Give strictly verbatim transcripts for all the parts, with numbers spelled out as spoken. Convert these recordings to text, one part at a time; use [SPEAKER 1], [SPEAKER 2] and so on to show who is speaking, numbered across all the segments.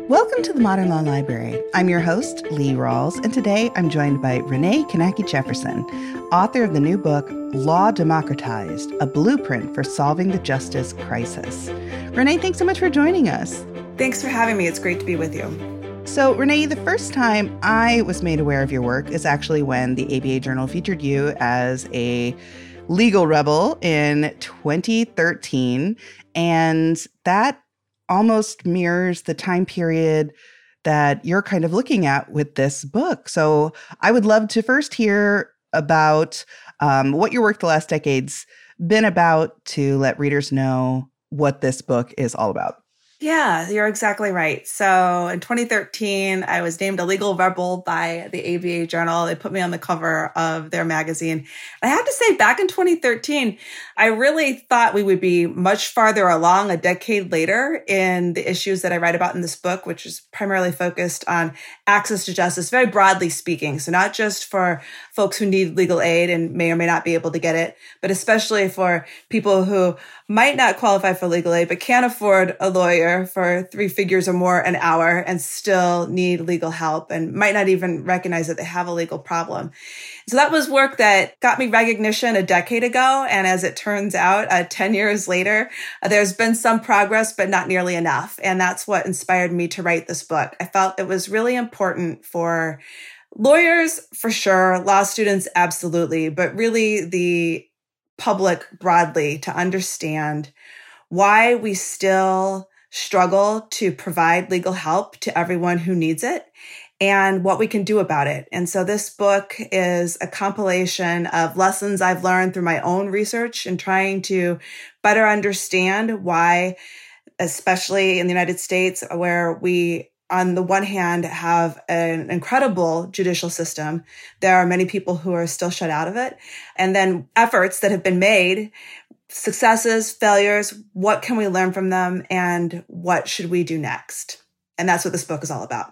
[SPEAKER 1] Welcome to the Modern Law Library. I'm your host, Lee Rawls, and today I'm joined by Renee Knacke Jefferson, author of the new book, Law Democratized, A Blueprint for Solving the Justice Crisis. Renee, thanks so much for joining us.
[SPEAKER 2] Thanks for having me. It's great to be with you.
[SPEAKER 1] So, Renee, the first time I was made aware of your work is actually when the A B A Journal featured you as a legal rebel in twenty thirteen, and that almost mirrors the time period that you're kind of looking at with this book. So I would love to first hear about um, what your work the last decade's been about to let readers know what this book is all about.
[SPEAKER 2] Yeah, you're exactly right. So in twenty thirteen, I was named a legal rebel by the A B A Journal. They put me on the cover of their magazine. I have to say, back in twenty thirteen, I really thought we would be much farther along a decade later in the issues that I write about in this book, which is primarily focused on access to justice, very broadly speaking. So not just for folks who need legal aid and may or may not be able to get it, but especially for people who might not qualify for legal aid, but can't afford a lawyer for three figures or more an hour and still need legal help and might not even recognize that they have a legal problem. So that was work that got me recognition a decade ago. And as it turns out, uh, ten years later, uh, there's been some progress, but not nearly enough. And that's what inspired me to write this book. I felt it was really important for lawyers, for sure, law students, absolutely, but really the public broadly to understand why we still struggle to provide legal help to everyone who needs it and what we can do about it. And so this book is a compilation of lessons I've learned through my own research and trying to better understand why, especially in the United States, where we on the one hand, have an incredible judicial system. There are many people who are still shut out of it. And then efforts that have been made, successes, failures, what can we learn from them and what should we do next? And that's what this book is all about.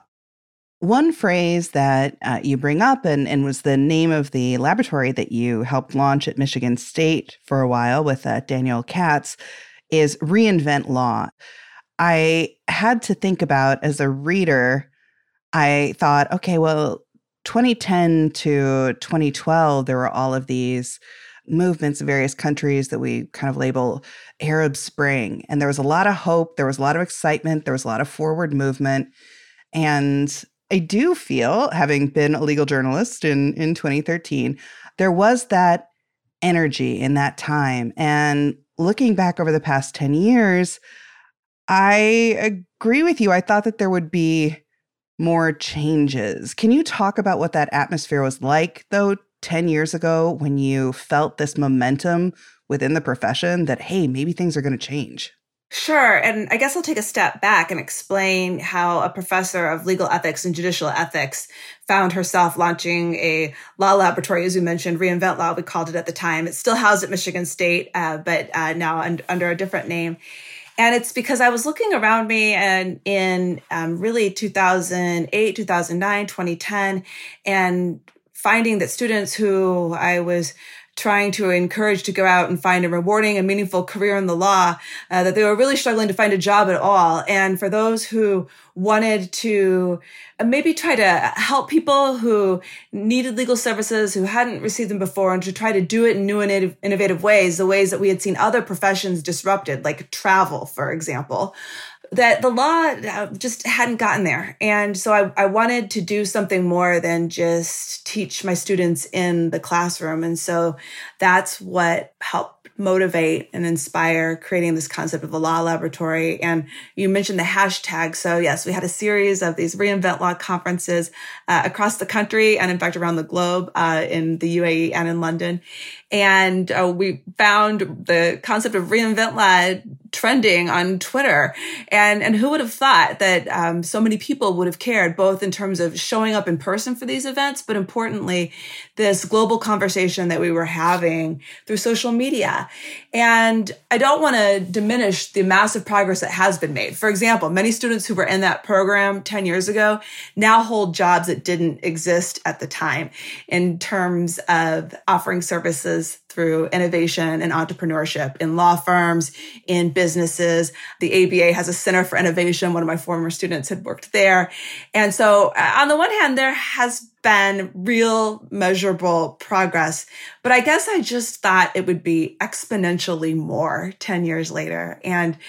[SPEAKER 1] One phrase that uh, you bring up and, and was the name of the laboratory that you helped launch at Michigan State for a while with uh, Daniel Katz is reinvent law. I had to think about, as a reader, I thought, okay, well, twenty ten to twenty twelve, there were all of these movements in various countries that we kind of label Arab Spring. And there was a lot of hope. There was a lot of excitement. There was a lot of forward movement. And I do feel, having been a legal journalist in, in twenty thirteen, there was that energy in that time. And looking back over the past ten years, I agree with you. I thought that there would be more changes. Can you talk about what that atmosphere was like, though, ten years ago when you felt this momentum within the profession that, hey, maybe things are going to change?
[SPEAKER 2] Sure. And I guess I'll take a step back and explain how a professor of legal ethics and judicial ethics found herself launching a law laboratory, as you mentioned, Reinvent Law, we called it at the time. It's still housed at Michigan State, uh, but uh, now un- under a different name. And it's because I was looking around me and in um, really two thousand eight, two thousand nine, twenty ten, and finding that students who I was trying to encourage to go out and find a rewarding and meaningful career in the law, uh, that they were really struggling to find a job at all. And for those who wanted to maybe try to help people who needed legal services, who hadn't received them before, and to try to do it in new and innovative ways, the ways that we had seen other professions disrupted, like travel, for example, that the law just hadn't gotten there. And so I, I wanted to do something more than just teach my students in the classroom. And so that's what helped motivate and inspire creating this concept of a law laboratory. And you mentioned the hashtag. So yes, we had a series of these Reinvent Law conferences uh, across the country and in fact around the globe, uh, in the U A E and in London. And uh, we found the concept of Reinvent Law trending on Twitter. And, and who would have thought that um, so many people would have cared, both in terms of showing up in person for these events, but importantly, this global conversation that we were having through social media. And I don't want to diminish the massive progress that has been made. For example, many students who were in that program ten years ago now hold jobs that didn't exist at the time in terms of offering services through innovation and entrepreneurship in law firms, in businesses. The A B A has a Center for Innovation. One of my former students had worked there. And so uh, on the one hand, there has been real measurable progress, but I guess I just thought it would be exponentially more ten years later. And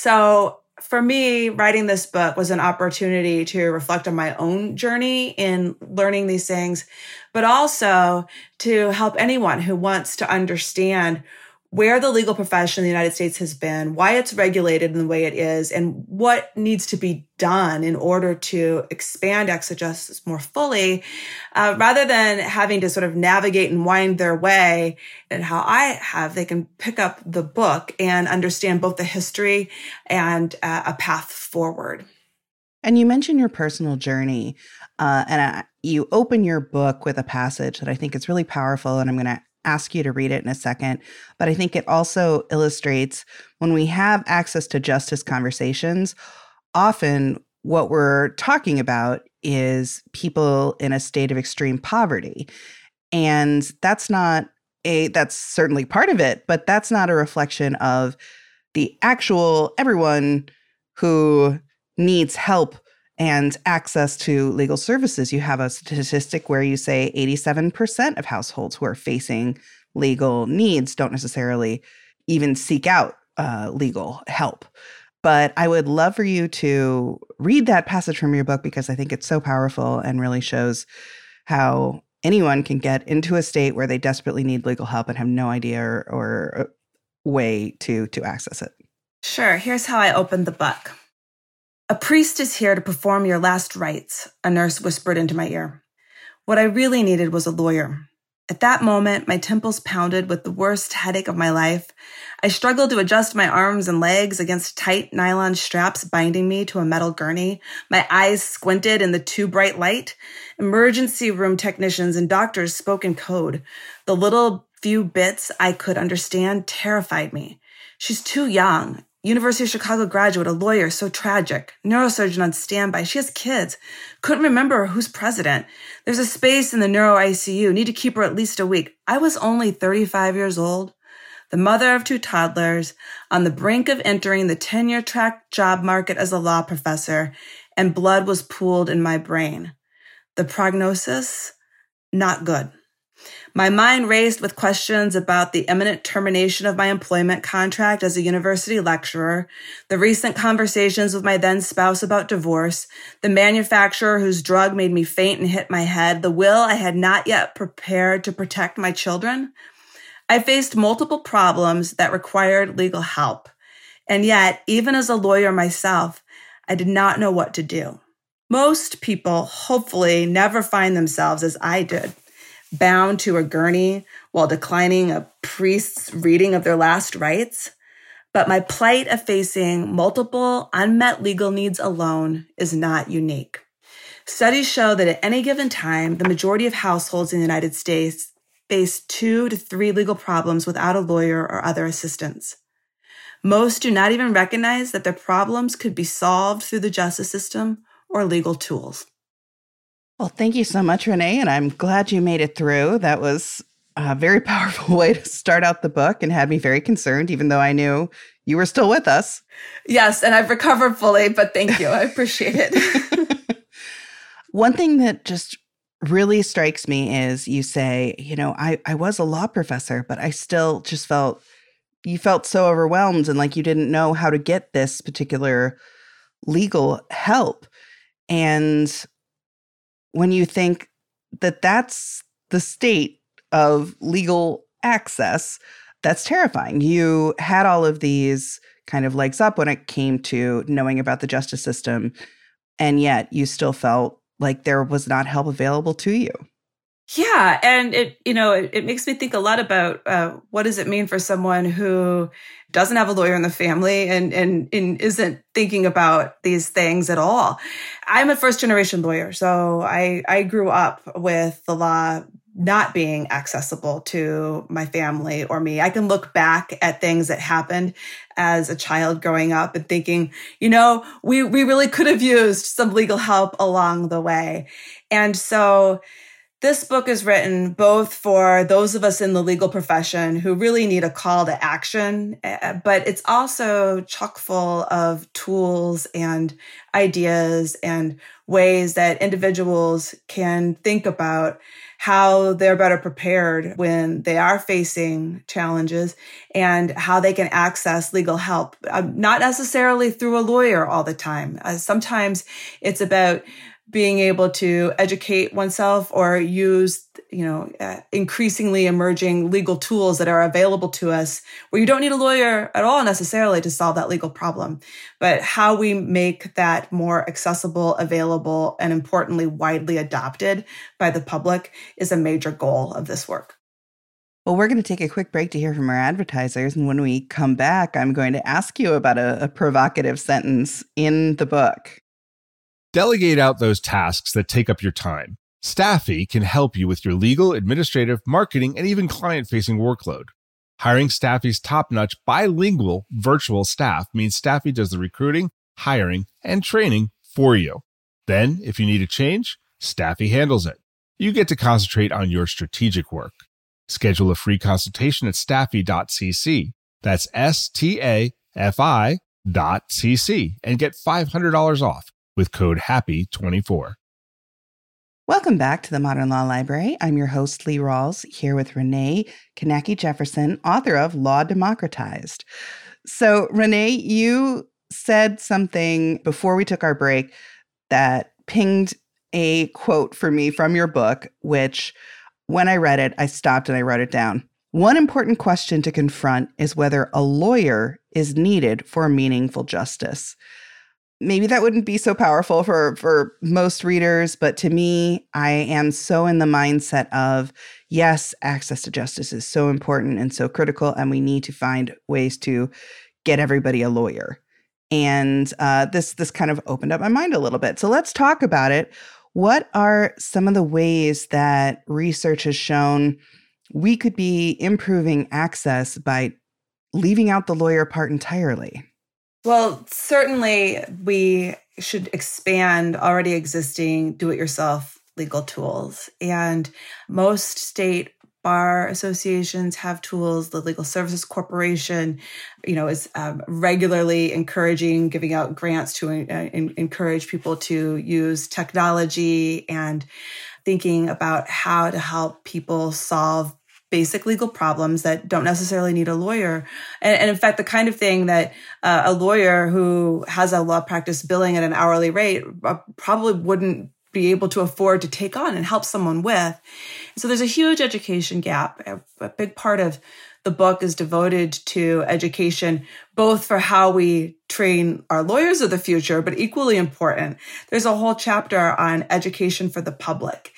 [SPEAKER 2] so for me, writing this book was an opportunity to reflect on my own journey in learning these things, but also to help anyone who wants to understand where the legal profession in the United States has been, why it's regulated in the way it is, and what needs to be done in order to expand access to justice more fully, uh, rather than having to sort of navigate and wind their way. And how I have, they can pick up the book and understand both the history and uh, a path forward.
[SPEAKER 1] And you mentioned your personal journey, uh, and uh, you open your book with a passage that I think is really powerful, and I'm going to ask you to read it in a second. But I think it also illustrates when we have access to justice conversations, often what we're talking about is people in a state of extreme poverty. And that's not a, that's certainly part of it, but that's not a reflection of the actual everyone who needs help and access to legal services. You have a statistic where you say eighty-seven percent of households who are facing legal needs don't necessarily even seek out uh, legal help. But I would love for you to read that passage from your book, because I think it's so powerful and really shows how anyone can get into a state where they desperately need legal help and have no idea or, or way to, to access it.
[SPEAKER 2] Sure. Here's how I opened the book. "A priest is here to perform your last rites," a nurse whispered into my ear. What I really needed was a lawyer. At that moment, my temples pounded with the worst headache of my life. I struggled to adjust my arms and legs against tight nylon straps binding me to a metal gurney. My eyes squinted in the too bright light. Emergency room technicians and doctors spoke in code. The little few bits I could understand terrified me. She's too young. University of Chicago graduate, a lawyer, so tragic. Neurosurgeon on standby. She has kids. Couldn't remember who's president. There's a space in the neuro I C U. Need to keep her at least a week. I was only thirty-five years old, the mother of two toddlers, on the brink of entering the tenure-track job market as a law professor, and blood was pooled in my brain. The prognosis? Not good. My mind raced with questions about the imminent termination of my employment contract as a university lecturer, the recent conversations with my then spouse about divorce, the manufacturer whose drug made me faint and hit my head, the will I had not yet prepared to protect my children. I faced multiple problems that required legal help. And yet, even as a lawyer myself, I did not know what to do. Most people, hopefully, never find themselves as I did, bound to a gurney while declining a priest's reading of their last rites. But my plight of facing multiple unmet legal needs alone is not unique. Studies show that at any given time, the majority of households in the United States face two to three legal problems without a lawyer or other assistance. Most do not even recognize that their problems could be solved through the justice system or legal tools.
[SPEAKER 1] Well, thank you so much, Renee, and I'm glad you made it through. That was a very powerful way to start out the book and had me very concerned, even though I knew you were still with us.
[SPEAKER 2] Yes, and I've recovered fully, but thank you. I appreciate it.
[SPEAKER 1] One thing that just really strikes me is you say, you know, I, I was a law professor, but I still just felt, you felt so overwhelmed and like you didn't know how to get this particular legal help. And when you think that that's the state of legal access, that's terrifying. You had all of these kind of legs up when it came to knowing about the justice system, and yet you still felt like there was not help available to you.
[SPEAKER 2] Yeah. And it, you know, it, it makes me think a lot about uh, what does it mean for someone who doesn't have a lawyer in the family and, and, and isn't thinking about these things at all. I'm a first generation lawyer. So I, I grew up with the law not being accessible to my family or me. I can look back at things that happened as a child growing up and thinking, you know, we, we really could have used some legal help along the way. And so This book is written both for those of us in the legal profession who really need a call to action, but it's also chock full of tools and ideas and ways that individuals can think about how they're better prepared when they are facing challenges and how they can access legal help, um, not necessarily through a lawyer all the time. Uh, sometimes it's about being able to educate oneself or use, you know, uh, increasingly emerging legal tools that are available to us where you don't need a lawyer at all necessarily to solve that legal problem. But how we make that more accessible, available, and importantly, widely adopted by the public is a major goal of this work.
[SPEAKER 1] Well, we're going to take a quick break to hear from our advertisers. And when we come back, I'm going to ask you about a, a provocative sentence in the book.
[SPEAKER 3] Delegate out those tasks that take up your time. Staffy can help you with your legal, administrative, marketing, and even client-facing workload. Hiring Staffy's top-notch bilingual virtual staff means Staffy does the recruiting, hiring, and training for you. Then, if you need a change, Staffy handles it. You get to concentrate on your strategic work. Schedule a free consultation at staffy dot c c. That's S T A F I dot C C and get five hundred dollars off with code happy twenty-four.
[SPEAKER 1] Welcome back to the Modern Law Library. I'm your host, Lee Rawls, here with Renee Konecki-Jefferson, author of Law Democratized. So, Renee, you said something before we took our break that pinged a quote for me from your book, which when I read it, I stopped and I wrote it down. One important question to confront is whether a lawyer is needed for meaningful justice. Maybe that wouldn't be so powerful for, for most readers, but to me, I am so in the mindset of, yes, access to justice is so important and so critical, and we need to find ways to get everybody a lawyer. And uh, this this kind of opened up my mind a little bit. So let's talk about it. What are some of the ways that research has shown we could be improving access by leaving out the lawyer part entirely?
[SPEAKER 2] Well, certainly we should expand already existing do-it-yourself legal tools. And most state bar associations have tools. The Legal Services Corporation, you know, is um, regularly encouraging, giving out grants to uh, in, encourage people to use technology and thinking about how to help people solve basic legal problems that don't necessarily need a lawyer. And, and in fact, the kind of thing that uh, a lawyer who has a law practice billing at an hourly rate uh, probably wouldn't be able to afford to take on and help someone with. So there's a huge education gap. A, a big part of the book is devoted to education, both for how we train our lawyers of the future, but equally important, there's a whole chapter on education for the public.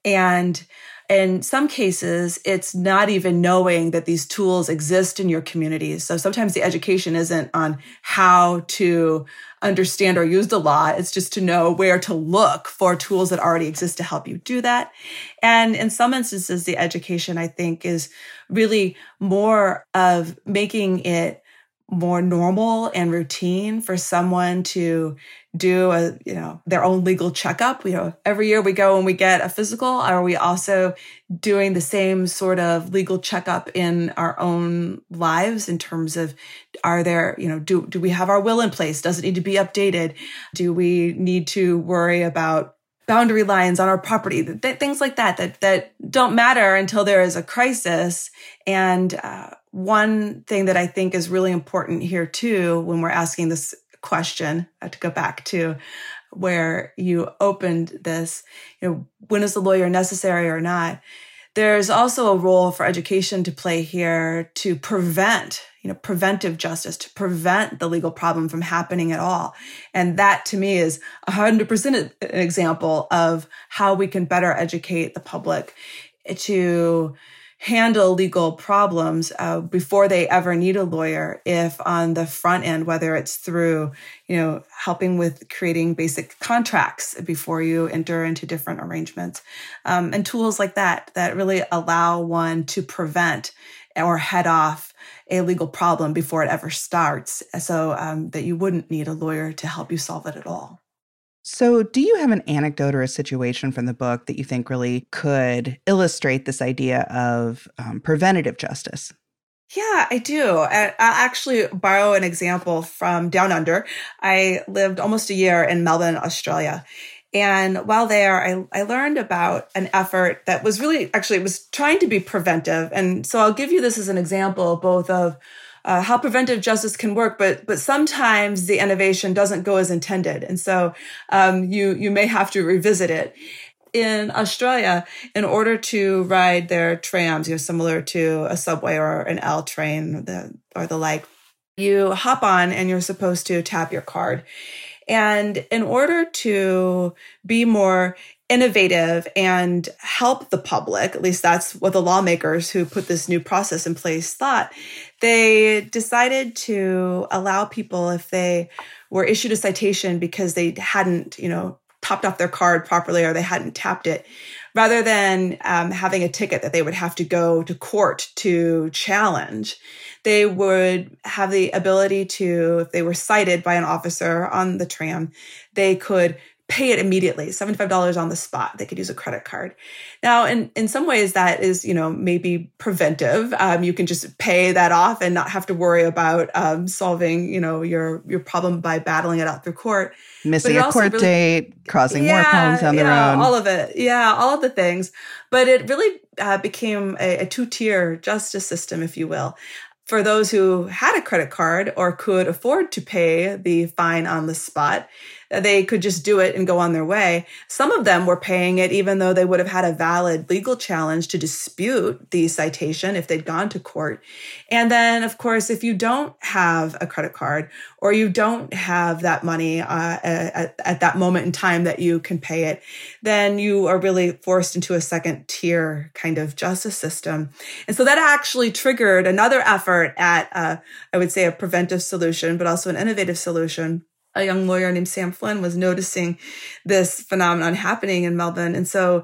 [SPEAKER 2] And in some cases, it's not even knowing that these tools exist in your communities. So sometimes the education isn't on how to understand or use the law. It's just to know where to look for tools that already exist to help you do that. And in some instances, the education, I think, is really more of making it more normal and routine for someone to do a, you know, their own legal checkup. You know, every year we go and we get a physical. Are we also doing the same sort of legal checkup in our own lives in terms of, are there, you know, do, do we have our will in place? Does it need to be updated? Do we need to worry about boundary lines on our property? Th- things like that, that, that don't matter until there is a crisis. And, uh, one thing that I think is really important here too, when we're asking this question, uh, to go back to where you opened this, you know, when is the lawyer necessary or not? There's also a role for education to play here to prevent, you know, preventive justice, to prevent the legal problem from happening at all. And that to me is one hundred percent an example of how we can better educate the public to handle legal problems uh, before they ever need a lawyer. If on the front end, whether it's through, you know, helping with creating basic contracts before you enter into different arrangements, um, and tools like that, that really allow one to prevent or head off a legal problem before it ever starts, so um, that you wouldn't need a lawyer to help you solve it at all.
[SPEAKER 1] So, do you have an anecdote or a situation from the book that you think really could illustrate this idea of um, preventative justice?
[SPEAKER 2] Yeah, I do. I- I'll actually borrow an example from Down Under. I lived almost a year in Melbourne, Australia. And while there, I, I learned about an effort that was really, actually, it was trying to be preventive. And so I'll give you this as an example, both of uh, how preventive justice can work, but but sometimes the innovation doesn't go as intended. And so um, you you may have to revisit it. In Australia, in order to ride their trams, you know, similar to a subway or an L train the, or the like, you hop on and you're supposed to tap your card. And in order to be more innovative and help the public, at least that's what the lawmakers who put this new process in place thought, they decided to allow people, if they were issued a citation because they hadn't, you know, topped off their card properly or they hadn't tapped it, rather than um, having a ticket that they would have to go to court to challenge, they would have the ability to, if they were cited by an officer on the tram, they could pay it immediately, seventy-five dollars on the spot. They could use a credit card. Now, in, in some ways that is, you know, maybe preventive. Um, you can just pay that off and not have to worry about um, solving, you know, your, your problem by battling it out through court.
[SPEAKER 1] Missing a court really, date, causing
[SPEAKER 2] yeah,
[SPEAKER 1] more problems down the
[SPEAKER 2] yeah,
[SPEAKER 1] road.
[SPEAKER 2] All of it. Yeah, all of the things. But it really uh, became a, a two-tier justice system, if you will. For those who had a credit card or could afford to pay the fine on the spot, they could just do it and go on their way. Some of them were paying it even though they would have had a valid legal challenge to dispute the citation if they'd gone to court. And then, of course, if you don't have a credit card or you don't have that money uh, at, at that moment in time that you can pay it, then you are really forced into a second tier kind of justice system. And so that actually triggered another effort at, uh, I would say, a preventive solution, but also an innovative solution. A young lawyer named Sam Flynn was noticing this phenomenon happening in Melbourne. And so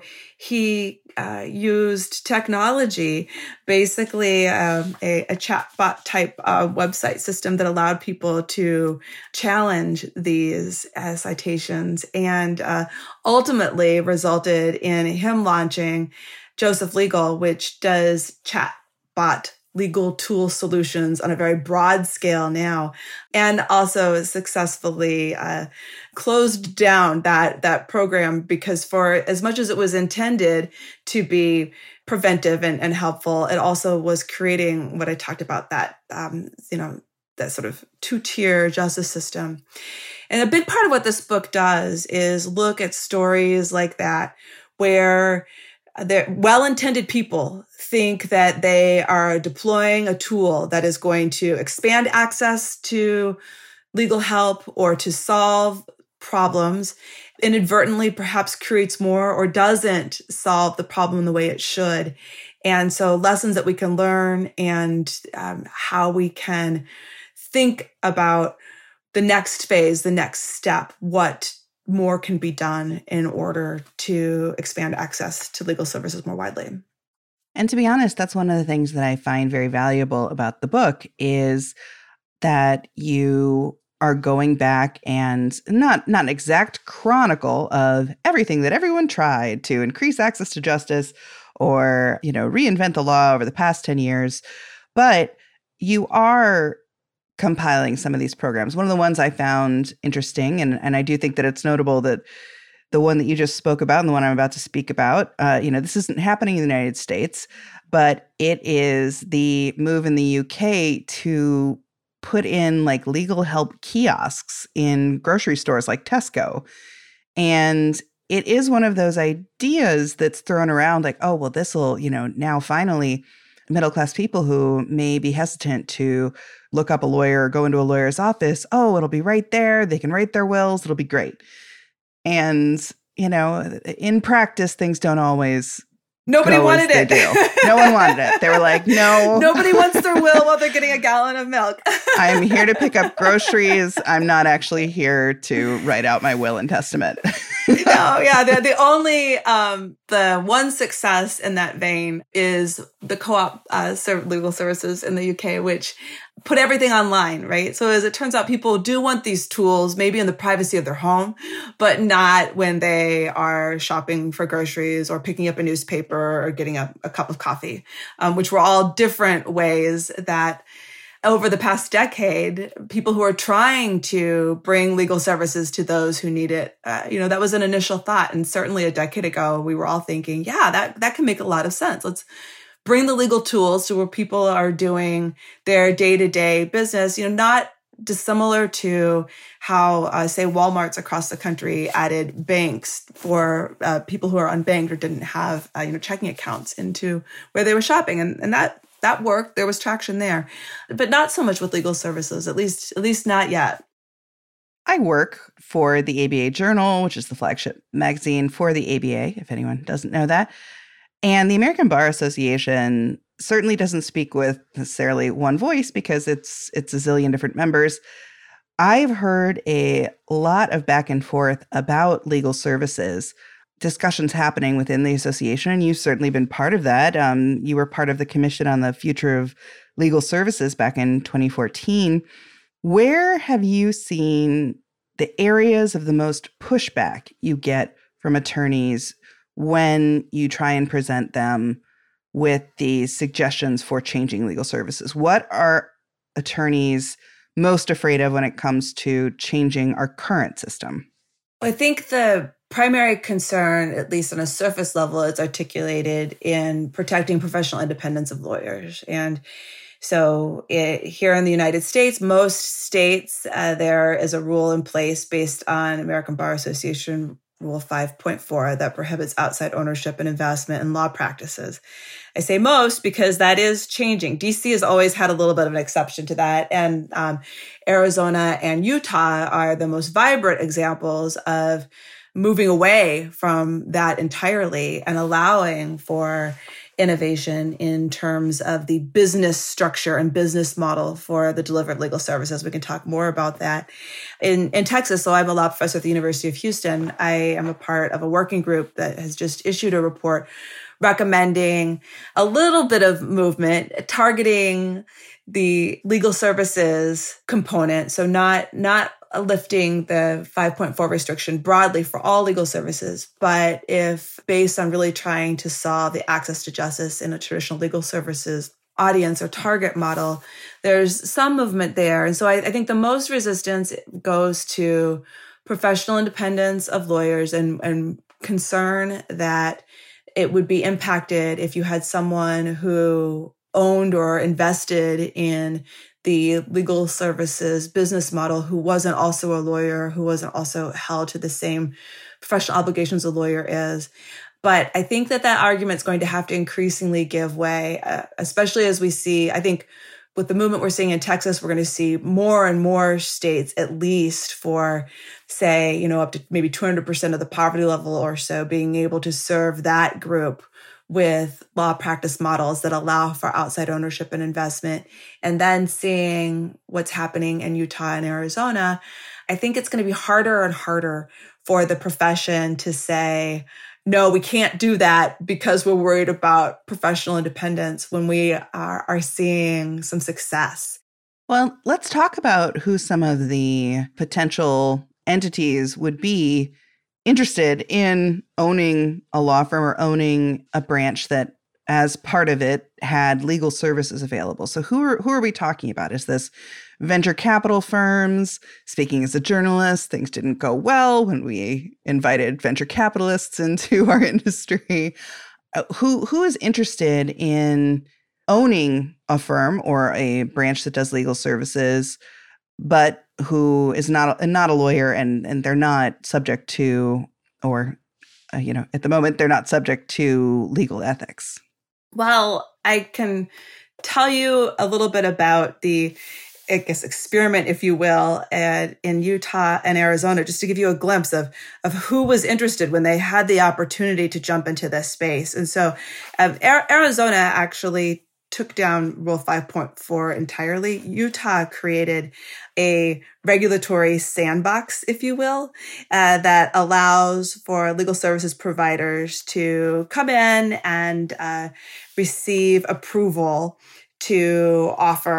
[SPEAKER 2] he uh, used technology, basically um, a, a chatbot type uh, website system that allowed people to challenge these uh, citations, and uh, ultimately resulted in him launching Joseph Legal, which does chatbot legal tool solutions on a very broad scale now, and also successfully uh, closed down that that program, because for as much as it was intended to be preventive and, and helpful, it also was creating what I talked about, that um, you know that sort of two-tier justice system. And a big part of what this book does is look at stories like that, where they're well-intended people think that they are deploying a tool that is going to expand access to legal help or to solve problems, inadvertently perhaps creates more or doesn't solve the problem the way it should. And so lessons that we can learn, and um, how we can think about the next phase, the next step, what more can be done in order to expand access to legal services more widely.
[SPEAKER 1] And to be honest, that's one of the things that I find very valuable about the book, is that you are going back and not not an exact chronicle of everything that everyone tried to increase access to justice or, you know, reinvent the law over the past ten years, but you are compiling some of these programs. One of the ones I found interesting, and, and I do think that it's notable that the one that you just spoke about and the one I'm about to speak about, uh, you know, this isn't happening in the United States, but it is the move in the U K to put in like legal help kiosks in grocery stores like Tesco. And it is one of those ideas that's thrown around like, oh, well, this will, you know, now finally middle-class people who may be hesitant to look up a lawyer or go into a lawyer's office, oh, it'll be right there. They can write their wills. It'll be great. And, you know, in practice, things don't always
[SPEAKER 2] Nobody
[SPEAKER 1] go
[SPEAKER 2] wanted
[SPEAKER 1] as
[SPEAKER 2] it.
[SPEAKER 1] They do. No one wanted it. They were like, no.
[SPEAKER 2] Nobody wants their will while they're getting a gallon of milk.
[SPEAKER 1] I'm here to pick up groceries. I'm not actually here to write out my will and testament.
[SPEAKER 2] No, yeah. The, the only, um, the one success in that vein is the co-op uh, legal services in the U K, which put everything online, right? So as it turns out, people do want these tools, maybe in the privacy of their home, but not when they are shopping for groceries or picking up a newspaper or getting a, a cup of coffee, um, which were all different ways that over the past decade, people who are trying to bring legal services to those who need it, uh, you know, that was an initial thought. And certainly a decade ago, we were all thinking, yeah, that, that can make a lot of sense. Let's bring the legal tools to where people are doing their day-to-day business, you know, not dissimilar to how, uh, say, Walmarts across the country added banks for uh, people who are unbanked or didn't have, uh, you know, checking accounts into where they were shopping. And, and that that worked. There was traction there, but not so much with legal services, at least, at least not yet.
[SPEAKER 1] I work for the A B A Journal, which is the flagship magazine for the A B A, if anyone doesn't know that. And the American Bar Association certainly doesn't speak with necessarily one voice because it's it's a zillion different members. I've heard a lot of back and forth about legal services, discussions happening within the association, and you've certainly been part of that. Um, you were part of the Commission on the Future of Legal Services back in twenty fourteen. Where have you seen the areas of the most pushback you get from attorneys when you try and present them with these suggestions for changing legal services? What are attorneys most afraid of when it comes to changing our current system?
[SPEAKER 2] I think the primary concern, at least on a surface level, is articulated in protecting professional independence of lawyers. And so it, here in the United States, most states, uh, there is a rule in place based on American Bar Association Rule five point four that prohibits outside ownership and investment in law practices. I say most because that is changing. D C has always had a little bit of an exception to that. And um, Arizona and Utah are the most vibrant examples of moving away from that entirely and allowing for innovation in terms of the business structure and business model for the delivered legal services. We can talk more about that. In, in Texas, so I'm a law professor at the University of Houston. I am a part of a working group that has just issued a report recommending a little bit of movement, targeting the legal services component. So not, not lifting the five point four restriction broadly for all legal services, but if based on really trying to solve the access to justice in a traditional legal services audience or target model, there's some movement there. And so I, I think the most resistance goes to professional independence of lawyers and, and concern that it would be impacted if you had someone who owned or invested in the legal services business model who wasn't also a lawyer, who wasn't also held to the same professional obligations a lawyer is. But I think that that argument is going to have to increasingly give way, uh, especially as we see, I think with the movement we're seeing in Texas, we're going to see more and more states, at least for, say, you know, up to maybe two hundred percent of the poverty level or so, being able to serve that group with law practice models that allow for outside ownership and investment. And then seeing what's happening in Utah and Arizona, I think it's going to be harder and harder for the profession to say, no, we can't do that because we're worried about professional independence when we are, are seeing some success.
[SPEAKER 1] Well, let's talk about who some of the potential entities would be interested in owning a law firm or owning a branch that, as part of it, had legal services available. So who are, who are we talking about? Is this venture capital firms? Speaking as a journalist, things didn't go well when we invited venture capitalists into our industry. Uh, who who is interested in owning a firm or a branch that does legal services, but who is not a, not a lawyer and and they're not subject to, or uh, you know, at the moment they're not subject to legal ethics?
[SPEAKER 2] Well, I can tell you a little bit about the, I guess, experiment, if you will, at, in Utah and Arizona, just to give you a glimpse of, of who was interested when they had the opportunity to jump into this space. And so um, Arizona actually took down Rule five point four entirely. Utah created a regulatory sandbox, if you will, uh, that allows for legal services providers to come in and uh, receive approval to offer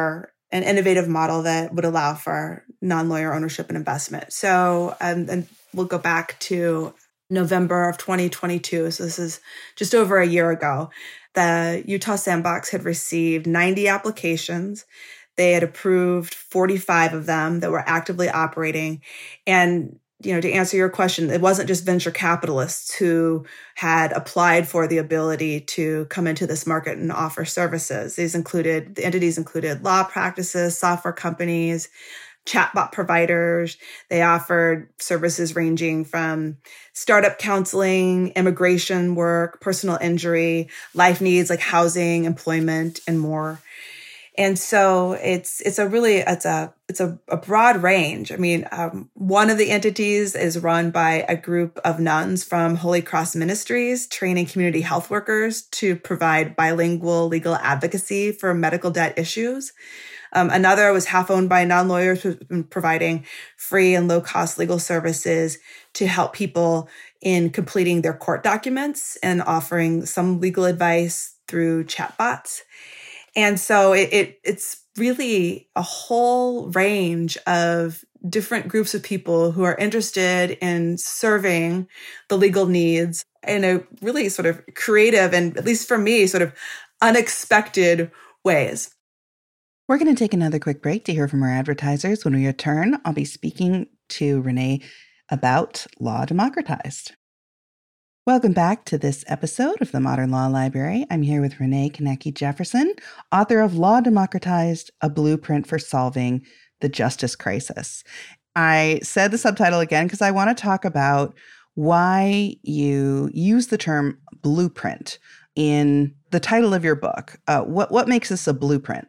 [SPEAKER 2] an innovative model that would allow for non-lawyer ownership and investment. So, um, and we'll go back to November of twenty twenty-two. So this is just over a year ago. The Utah Sandbox had received ninety applications. They had approved forty-five of them that were actively operating. And, you know, to answer your question, it wasn't just venture capitalists who had applied for the ability to come into this market and offer services. These included, the entities included law practices, software companies, chatbot providers. They offered services ranging from startup counseling, immigration work, personal injury, life needs like housing, employment, and more. And so it's it's a really it's a it's a, a broad range. I mean, um, one of the entities is run by a group of nuns from Holy Cross Ministries, training community health workers to provide bilingual legal advocacy for medical debt issues. Um, another was half owned by non-lawyers who've been providing free and low-cost legal services to help people in completing their court documents and offering some legal advice through chatbots. And so it, it it's really a whole range of different groups of people who are interested in serving the legal needs in a really sort of creative and, at least for me, sort of unexpected ways.
[SPEAKER 1] We're going to take another quick break to hear from our advertisers. When we return, I'll be speaking to Renee about Law Democratized. Welcome back to this episode of the Modern Law Library. I'm here with Renee Konecki Jefferson, author of Law Democratized, A Blueprint for Solving the Justice Crisis. I said the subtitle again because I want to talk about why you use the term blueprint in the title of your book. Uh, what, what makes this a blueprint?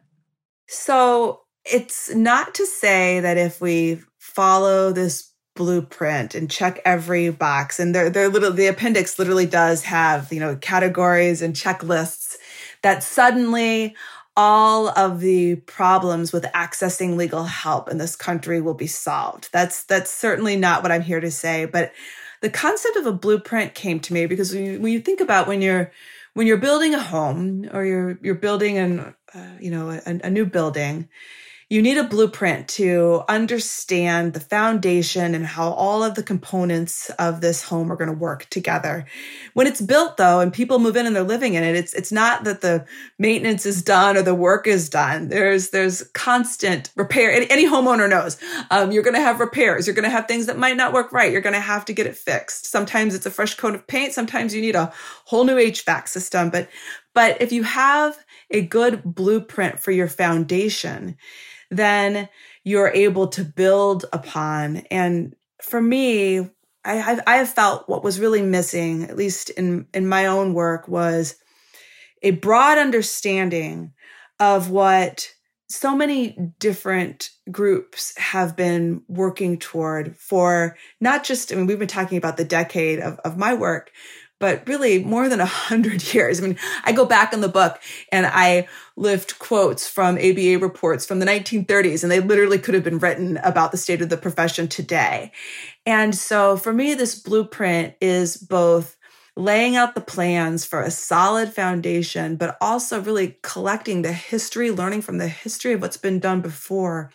[SPEAKER 2] So it's not to say that if we follow this blueprint and check every box, and they're, they're little, the appendix literally does have, you know, categories and checklists, that suddenly all of the problems with accessing legal help in this country will be solved. That's, that's certainly not what I'm here to say. But the concept of a blueprint came to me because when you, when you think about when you're when you're building a home or you're you're building an uh, you know a, a new building, you need a blueprint to understand the foundation and how all of the components of this home are going to work together. When it's built, though, and people move in and they're living in it, it's it's not that the maintenance is done or the work is done. There's there's constant repair. Any, any homeowner knows um, you're going to have repairs. You're going to have things that might not work right. You're going to have to get it fixed. Sometimes it's a fresh coat of paint. Sometimes you need a whole new H V A C system. But but if you have a good blueprint for your foundation, then you're able to build upon. And for me, I have, I have felt what was really missing, at least in, in my own work, was a broad understanding of what so many different groups have been working toward for not just, I mean, we've been talking about the decade of, of my work, but really more than a hundred years. I mean, I go back in the book and I lift quotes from A B A reports from the nineteen thirties, and they literally could have been written about the state of the profession today. And so for me, this blueprint is both laying out the plans for a solid foundation, but also really collecting the history, learning from the history of what's been done before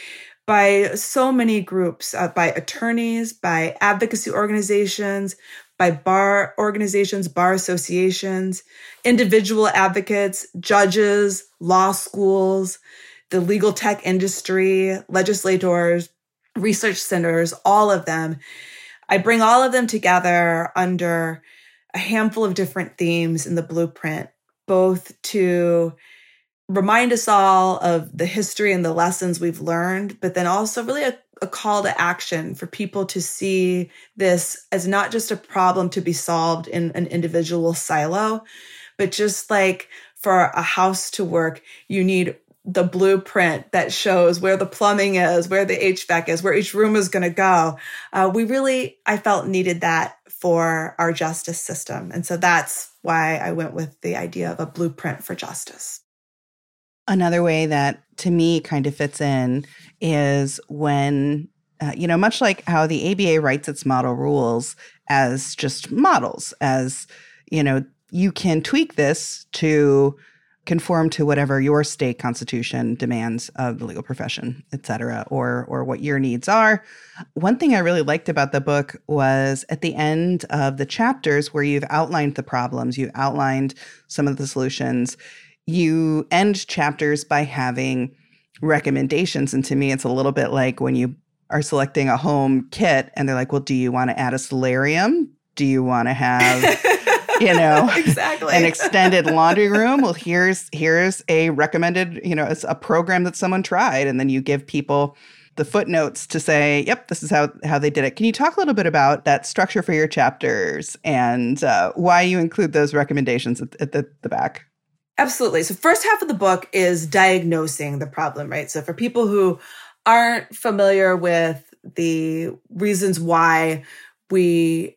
[SPEAKER 2] by so many groups, uh, by attorneys, by advocacy organizations, by bar organizations, bar associations, individual advocates, judges, law schools, the legal tech industry, legislators, research centers, all of them. I bring all of them together under a handful of different themes in the blueprint, both to remind us all of the history and the lessons we've learned, but then also really a, a call to action for people to see this as not just a problem to be solved in an individual silo, but just like for a house to work, you need the blueprint that shows where the plumbing is, where the H V A C is, where each room is going to go. Uh, we really, I felt, needed that for our justice system. And so that's why I went with the idea of a blueprint for justice.
[SPEAKER 1] Another way that, to me, kind of fits in is when, uh, you know, much like how the A B A writes its model rules as just models, as, you know, you can tweak this to conform to whatever your state constitution demands of the legal profession, et cetera, or or what your needs are. One thing I really liked about the book was at the end of the chapters where you've outlined the problems, you outlined some of the solutions, you end chapters by having recommendations. And to me, it's a little bit like when you are selecting a home kit and they're like, well, do you want to add a solarium? Do you want to have, you know,
[SPEAKER 2] exactly.
[SPEAKER 1] an extended laundry room? Well, here's here's a recommended, you know, it's a program that someone tried. And then you give people the footnotes to say, yep, this is how, how they did it. Can you talk a little bit about that structure for your chapters and uh, why you include those recommendations at, at the, the back?
[SPEAKER 2] Absolutely. So first half of the book is diagnosing the problem, right? So for people who aren't familiar with the reasons why we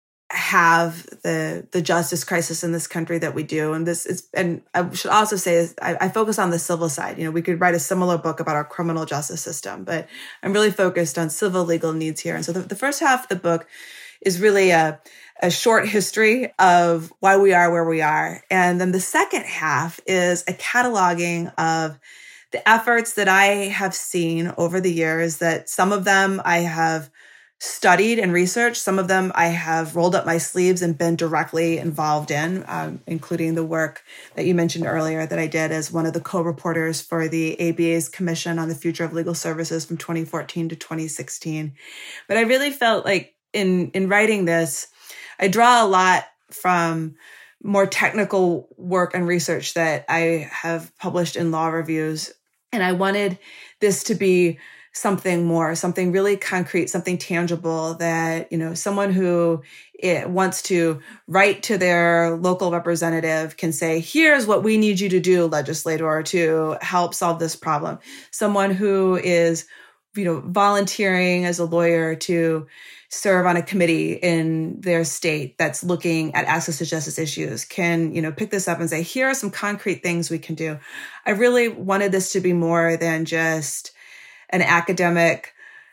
[SPEAKER 2] have the the justice crisis in this country that we do. And this is, and I should also say is I, I focus on the civil side. You know, we could write a similar book about our criminal justice system, but I'm really focused on civil legal needs here. And so the, the first half of the book is really a, a short history of why we are where we are. And then the second half is a cataloging of the efforts that I have seen over the years, that some of them I have studied and researched. Some of them I have rolled up my sleeves and been directly involved in, um, including the work that you mentioned earlier that I did as one of the co-reporters for the A B A's Commission on the Future of Legal Services from twenty fourteen to twenty sixteen. But I really felt like in, in writing this, I draw a lot from more technical work and research that I have published in law reviews. And I wanted this to be something more, something really concrete, something tangible that, you know, someone who it wants to write to their local representative can say, here's what we need you to do, legislator, to help solve this problem. Someone who is, you know, volunteering as a lawyer to serve on a committee in their state that's looking at access to justice issues can, you know, pick this up and say, here are some concrete things we can do. I really wanted this to be more than just an academic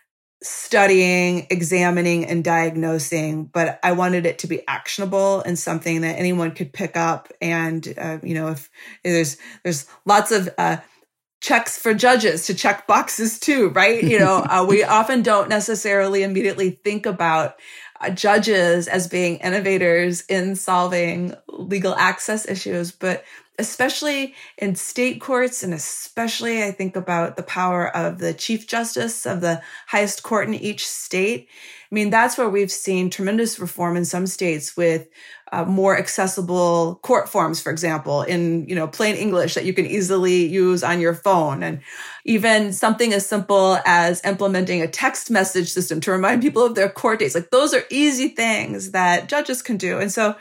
[SPEAKER 2] studying, examining, and diagnosing, but I wanted it to be actionable and something that anyone could pick up. And, uh, you know, if, if there's, there's lots of, uh, checks for judges to check boxes too, right? You know, uh, we often don't necessarily immediately think about uh, judges as being innovators in solving legal access issues, but especially in state courts, and especially I think about the power of the Chief Justice of the highest court in each state. I mean, that's where we've seen tremendous reform in some states with uh, more accessible court forms, for example, in, you know, plain English that you can easily use on your phone. And even something as simple as implementing a text message system to remind people of their court dates. Like, those are easy things that judges can do. And so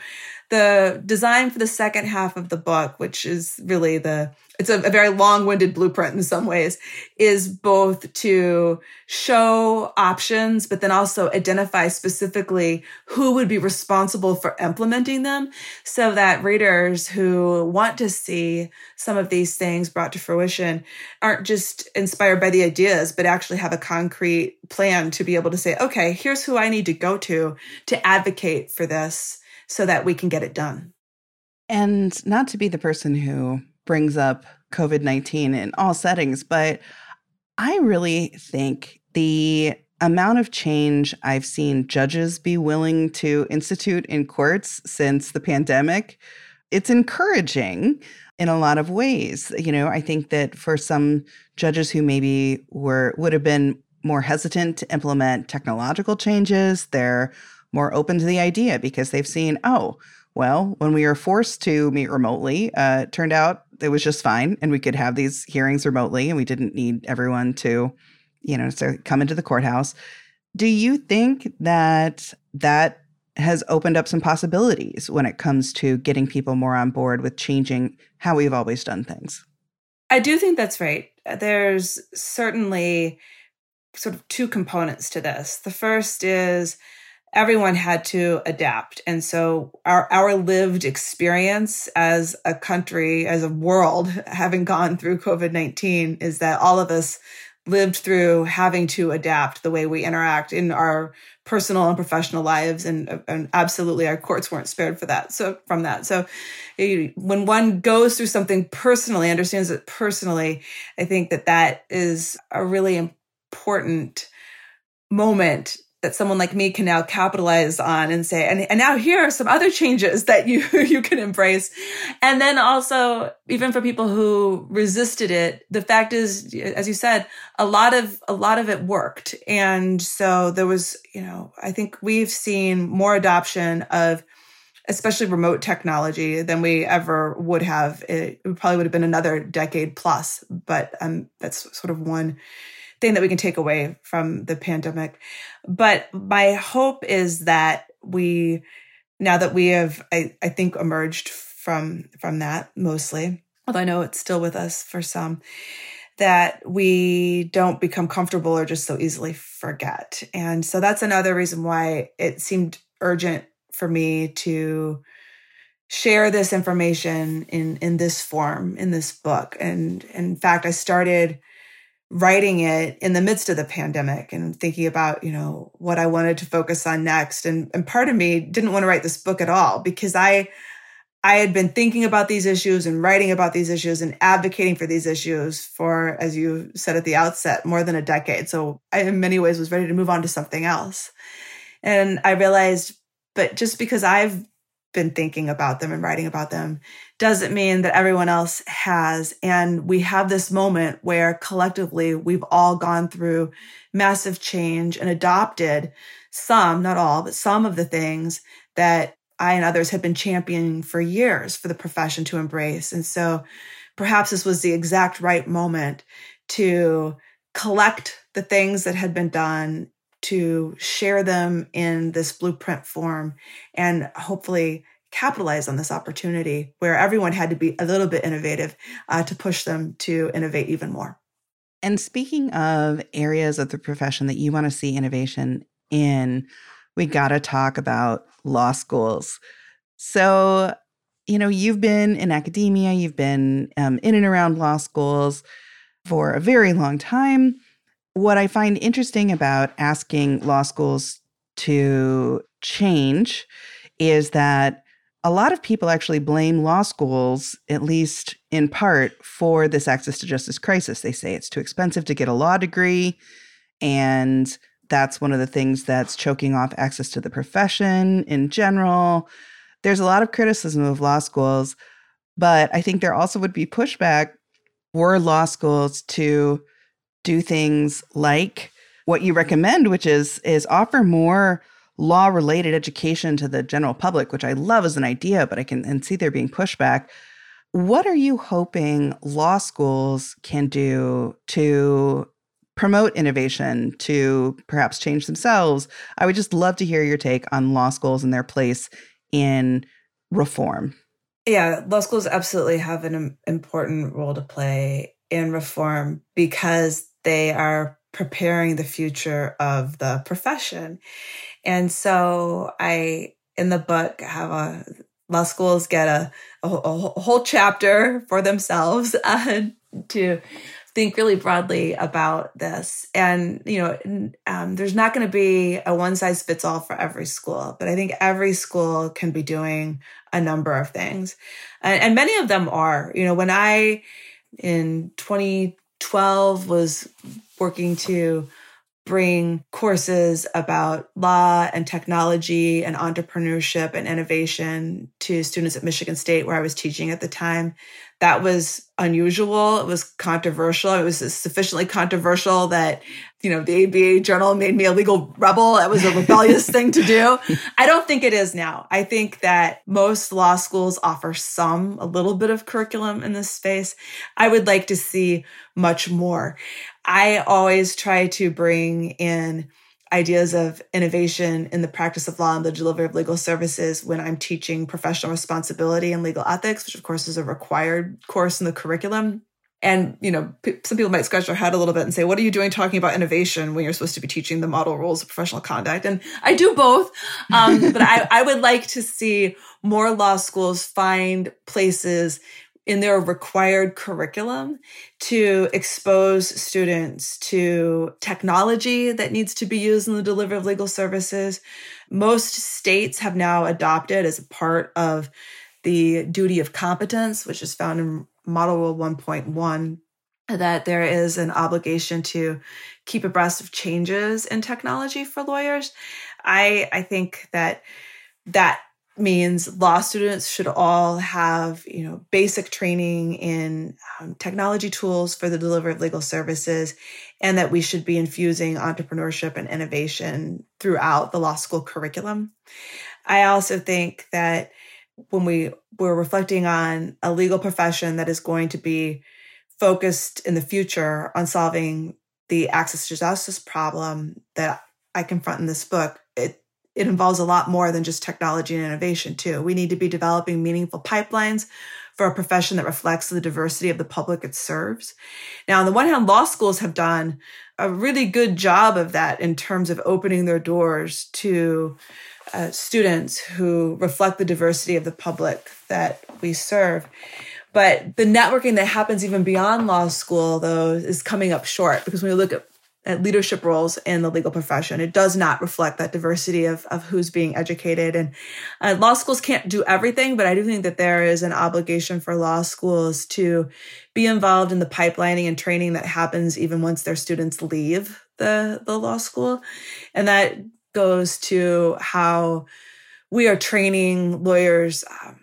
[SPEAKER 2] the design for the second half of the book, which is really the, it's a, a very long-winded blueprint in some ways, is both to show options, but then also identify specifically who would be responsible for implementing them, so that readers who want to see some of these things brought to fruition aren't just inspired by the ideas, but actually have a concrete plan to be able to say, okay, here's who I need to go to to advocate for this, so that we can get it done.
[SPEAKER 1] And not to be the person who brings up COVID nineteen in all settings, but I really think the amount of change I've seen judges be willing to institute in courts since the pandemic, it's encouraging in a lot of ways. You know, I think that for some judges who maybe were would have been more hesitant to implement technological changes, they're more open to the idea because they've seen, oh, well, when we were forced to meet remotely, uh, it turned out it was just fine and we could have these hearings remotely and we didn't need everyone to, you know, so come into the courthouse. Do you think that that has opened up some possibilities when it comes to getting people more on board with changing how we've always done things?
[SPEAKER 2] I do think that's right. There's certainly sort of two components to this. The first is everyone had to adapt. And so our, our lived experience as a country, as a world, having gone through COVID nineteen, is that all of us lived through having to adapt the way we interact in our personal and professional lives. And, and absolutely, our courts weren't spared for that. So from that. So when one goes through something personally, understands it personally, I think that that is a really important moment that someone like me can now capitalize on and say, and, and now here are some other changes that you, you can embrace. And then also, even for people who resisted it, the fact is, as you said, a lot of, a lot of it worked. And so there was, you know, I think we've seen more adoption of especially remote technology than we ever would have. It probably would have been another decade plus, but um, that's sort of one thing that we can take away from the pandemic. But my hope is that we, now that we have, I, I think, emerged from, from that mostly, although I know it's still with us for some, that we don't become comfortable or just so easily forget. And so that's another reason why it seemed urgent for me to share this information in, in this form, in this book. And in fact, I started writing it in the midst of the pandemic and thinking about, you know, what I wanted to focus on next. And, and part of me didn't want to write this book at all because I, I had been thinking about these issues and writing about these issues and advocating for these issues for, as you said at the outset, more than a decade. So I, in many ways, was ready to move on to something else. And I realized, but just because I've been thinking about them and writing about them doesn't mean that everyone else has. And we have this moment where collectively we've all gone through massive change and adopted some, not all, but some of the things that I and others have been championing for years for the profession to embrace. And so perhaps this was the exact right moment to collect the things that had been done, to share them in this blueprint form, and hopefully capitalize on this opportunity where everyone had to be a little bit innovative uh, to push them to innovate even more.
[SPEAKER 1] And speaking of areas of the profession that you want to see innovation in, we got to talk about law schools. So, you know, you've been in academia, you've been um, in and around law schools for a very long time. What I find interesting about asking law schools to change is that a lot of people actually blame law schools, at least in part, for this access to justice crisis. They say it's too expensive to get a law degree, and that's one of the things that's choking off access to the profession in general. There's a lot of criticism of law schools, but I think there also would be pushback for law schools to do things like what you recommend, which is is offer more law-related education to the general public, which I love as an idea, but I can and see there being pushback. What are you hoping law schools can do to promote innovation, to perhaps change themselves? I would just love to hear your take on law schools and their place in reform.
[SPEAKER 2] Yeah, law schools absolutely have an important role to play in reform because they are preparing the future of the profession. And so I, in the book, have a, law schools get a, a, a whole chapter for themselves uh, to think really broadly about this. And, you know, um, there's not going to be a one size fits all for every school, but I think every school can be doing a number of things. And, and many of them are, you know, when I, in twenty twelve, was working to bring courses about law and technology and entrepreneurship and innovation to students at Michigan State, where I was teaching at the time. That was unusual. It was controversial. It was sufficiently controversial that, you know, the A B A Journal made me a legal rebel. That was a rebellious thing to do. I don't think it is now. I think that most law schools offer some, a little bit of curriculum in this space. I would like to see much more. I always try to bring in ideas of innovation in the practice of law and the delivery of legal services when I'm teaching professional responsibility and legal ethics, which of course is a required course in the curriculum. And, you know, p- some people might scratch their head a little bit and say, what are you doing talking about innovation when you're supposed to be teaching the model rules of professional conduct? And I do both. Um, but I, I would like to see more law schools find places in their required curriculum to expose students to technology that needs to be used in the delivery of legal services. Most states have now adopted as a part of the duty of competence, which is found in Model Rule one point one, that there is an obligation to keep abreast of changes in technology for lawyers. I, I think that that means law students should all have, you know, basic training in um, technology tools for the delivery of legal services, and that we should be infusing entrepreneurship and innovation throughout the law school curriculum. I also think that when we we're reflecting on a legal profession that is going to be focused in the future on solving the access to justice problem that I confront in this book, it It involves a lot more than just technology and innovation, too. We need to be developing meaningful pipelines for a profession that reflects the diversity of the public it serves. Now, on the one hand, law schools have done a really good job of that in terms of opening their doors to uh, students who reflect the diversity of the public that we serve. But the networking that happens even beyond law school, though, is coming up short, because when we look at at leadership roles in the legal profession, it does not reflect that diversity of, of who's being educated. And uh, law schools can't do everything, but I do think that there is an obligation for law schools to be involved in the pipelining and training that happens even once their students leave the, the law school. And that goes to how we are training lawyers um,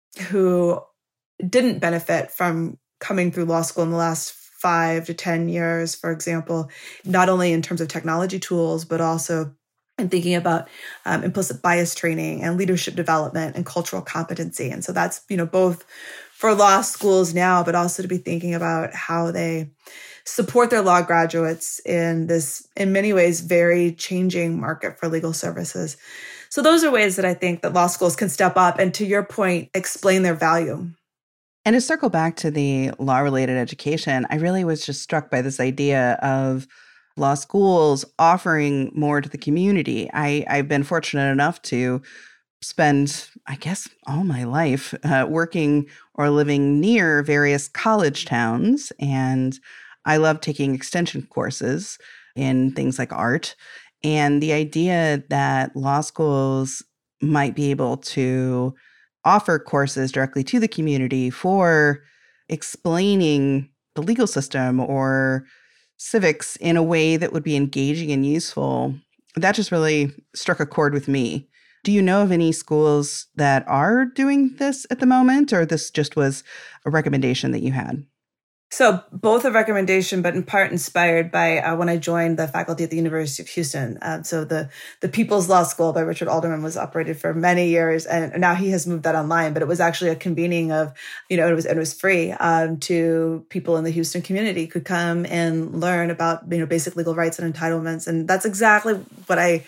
[SPEAKER 2] who didn't benefit from coming through law school in the last five to ten years, for example, not only in terms of technology tools, but also in thinking about um, implicit bias training and leadership development and cultural competency. And so that's, you know, both for law schools now, but also to be thinking about how they support their law graduates in this, in many ways, very changing market for legal services. So those are ways that I think that law schools can step up and, to your point, explain their value.
[SPEAKER 1] And to circle back to the law-related education, I really was just struck by this idea of law schools offering more to the community. I, I've been fortunate enough to spend, I guess, all my life uh, working or living near various college towns, and I love taking extension courses in things like art. And the idea that law schools might be able to offer courses directly to the community for explaining the legal system or civics in a way that would be engaging and useful, that just really struck a chord with me. Do you know of any schools that are doing this at the moment, or this just was a recommendation that you had?
[SPEAKER 2] So both a recommendation, but in part inspired by uh, when I joined the faculty at the University of Houston. Um, so the the People's Law School by Richard Alderman was operated for many years, and now he has moved that online. But it was actually a convening of, you know, it was it was free um, to people in the Houston community could come and learn about, you know, basic legal rights and entitlements, and that's exactly what I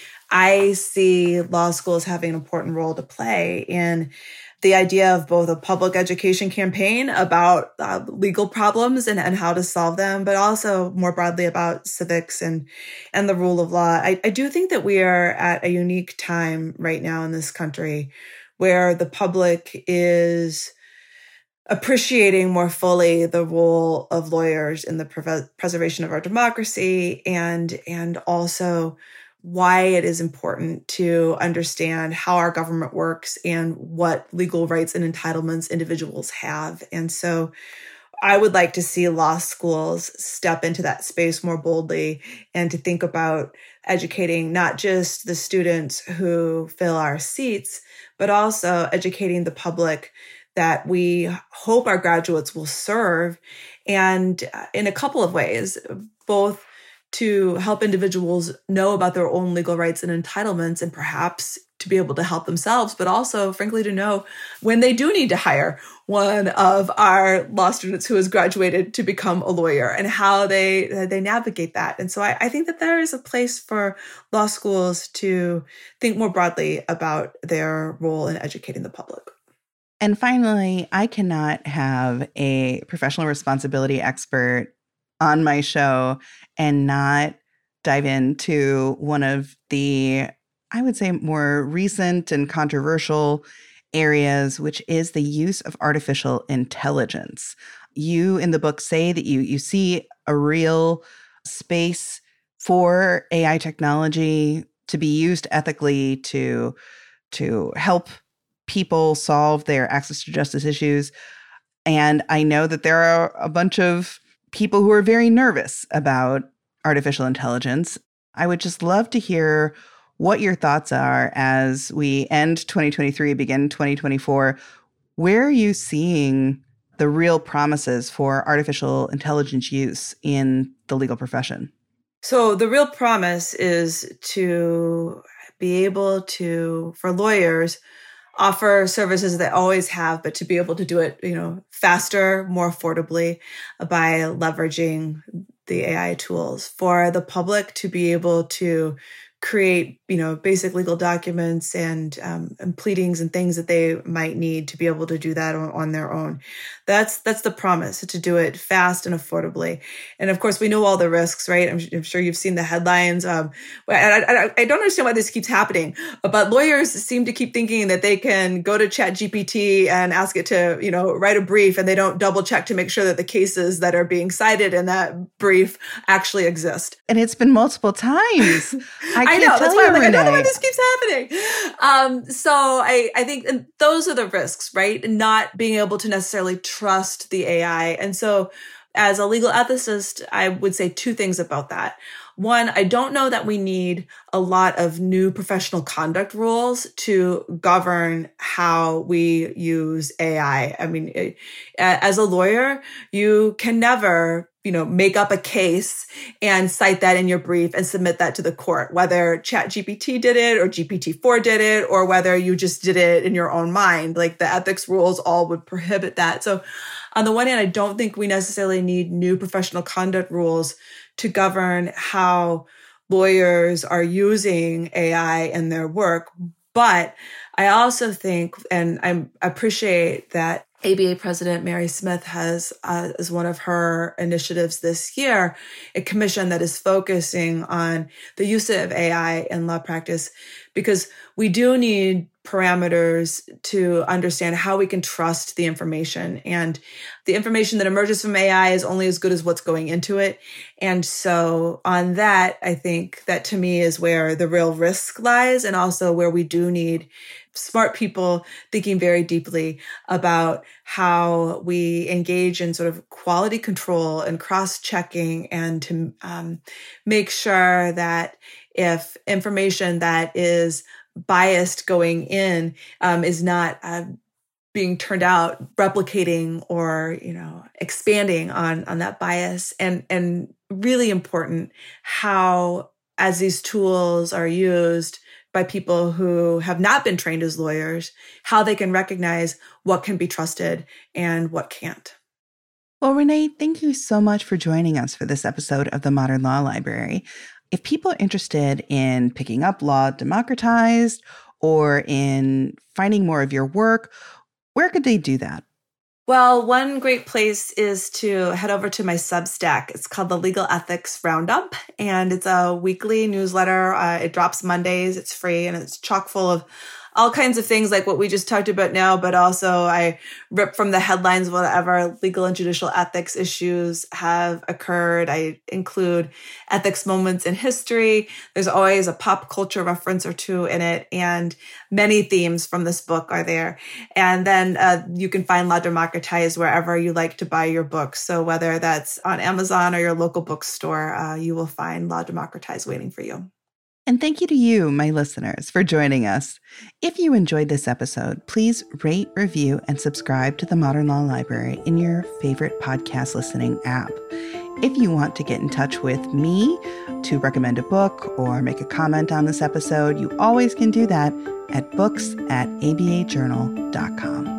[SPEAKER 2] I see law schools having an important role to play in. The idea of both a public education campaign about uh, legal problems and, and how to solve them, but also more broadly about civics and, and the rule of law. I, I do think that we are at a unique time right now in this country where the public is appreciating more fully the role of lawyers in the pre- preservation of our democracy, and, and also why it is important to understand how our government works and what legal rights and entitlements individuals have. And so I would like to see law schools step into that space more boldly and to think about educating not just the students who fill our seats, but also educating the public that we hope our graduates will serve, and in a couple of ways, both to help individuals know about their own legal rights and entitlements, and perhaps to be able to help themselves, but also, frankly, to know when they do need to hire one of our law students who has graduated to become a lawyer and how they they navigate that. And so I, I think that there is a place for law schools to think more broadly about their role in educating the public.
[SPEAKER 1] And finally, I cannot have a professional responsibility expert on my show and not dive into one of the, I would say, more recent and controversial areas, which is the use of artificial intelligence. You in the book say that you you see a real space for A I technology to be used ethically to, to help people solve their access to justice issues. And I know that there are a bunch of people who are very nervous about artificial intelligence. I would just love to hear what your thoughts are as we end twenty twenty-three, begin twenty twenty-four. Where are you seeing the real promises for artificial intelligence use in the legal profession?
[SPEAKER 2] So the real promise is to be able to, for lawyers, offer services that always have, but to be able to do it, you know, faster, more affordably by leveraging the A I tools. For the public to be able to create, you know, basic legal documents and, um, and pleadings and things that they might need to be able to do that on, on their own. That's that's the promise, to do it fast and affordably. And of course, we know all the risks, right? I'm, I'm sure you've seen the headlines. Um, I, I, I don't understand why this keeps happening, but lawyers seem to keep thinking that they can go to ChatGPT and ask it to, you know, write a brief, and they don't double check to make sure that the cases that are being cited in that brief actually exist.
[SPEAKER 1] And it's been multiple times. I
[SPEAKER 2] I know, that's why I'm like, I don't know why this keeps happening. Um, so I, I think and those are the risks, right? Not being able to necessarily trust the A I. And so as a legal ethicist, I would say two things about that. One, I don't know that we need a lot of new professional conduct rules to govern how we use A I. I mean, as a lawyer, you can never, you know, make up a case and cite that in your brief and submit that to the court, whether ChatGPT did it or G P T four did it, or whether you just did it in your own mind. Like the ethics rules all would prohibit that. So on the one hand, I don't think we necessarily need new professional conduct rules to govern how lawyers are using A I in their work. But I also think, and I appreciate that A B A President Mary Smith has, uh, as one of her initiatives this year, a commission that is focusing on the use of A I in law practice, because we do need parameters to understand how we can trust the information. And the information that emerges from A I is only as good as what's going into it. And so on that, I think that to me is where the real risk lies, and also where we do need smart people thinking very deeply about how we engage in sort of quality control and cross-checking, and to um, make sure that if information that is biased going in um, is not uh, being turned out, replicating or, you know, expanding on, on that bias. And, and really important how, as these tools are used by people who have not been trained as lawyers, how they can recognize what can be trusted and what can't.
[SPEAKER 1] Well, Renee, thank you so much for joining us for this episode of the Modern Law Library. If people are interested in picking up Law Democratized or in finding more of your work, where could they do that?
[SPEAKER 2] Well, one great place is to head over to my Substack. It's called the Legal Ethics Roundup, and it's a weekly newsletter. Uh, it drops Mondays. It's free, and it's chock full of all kinds of things like what we just talked about now, but also I rip from the headlines whatever legal and judicial ethics issues have occurred. I include ethics moments in history. There's always a pop culture reference or two in it, and many themes from this book are there. And then uh, you can find Law Democratized wherever you like to buy your books. So whether that's on Amazon or your local bookstore, uh, you will find Law Democratized waiting for you.
[SPEAKER 1] And thank you to you, my listeners, for joining us. If you enjoyed this episode, please rate, review, and subscribe to the Modern Law Library in your favorite podcast listening app. If you want to get in touch with me to recommend a book or make a comment on this episode, you always can do that at books at a b a journal dot com.